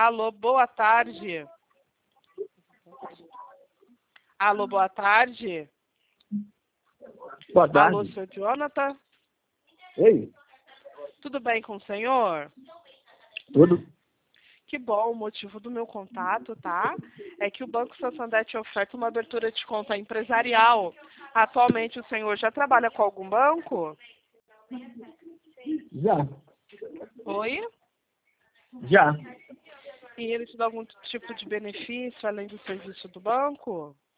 Alô, boa tarde. Alô, boa tarde. Boa tarde. Alô, senhor Jonathan. Oi, Tudo bem com o senhor? tudo? Que bom, o motivo do meu contato, tá? É que o Banco Santander te oferta uma abertura de conta empresarial. Atualmente o senhor já trabalha com algum banco? Já, Oi? já. E ele te dá algum tipo de benefício além do serviço do banco?